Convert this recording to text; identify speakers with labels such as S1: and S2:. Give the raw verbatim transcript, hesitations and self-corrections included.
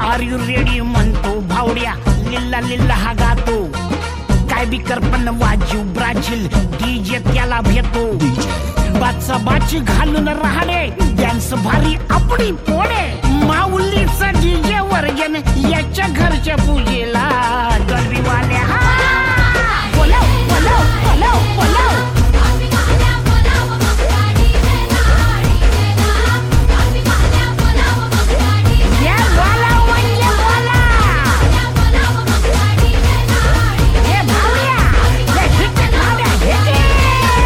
S1: R you ready म्हणतो भावड्या, लिल्ला लिल्ला हा गातो. काय बी कर पण वाजू ब्राझील, डीजे त्याला भेटतो. बाचा बाची घालून राहणे, डान्स भारी आपली पोळे. माऊलीचा डीजे वर्जन याच्या घरच्या पूजेला, डॉल्बीवाल्या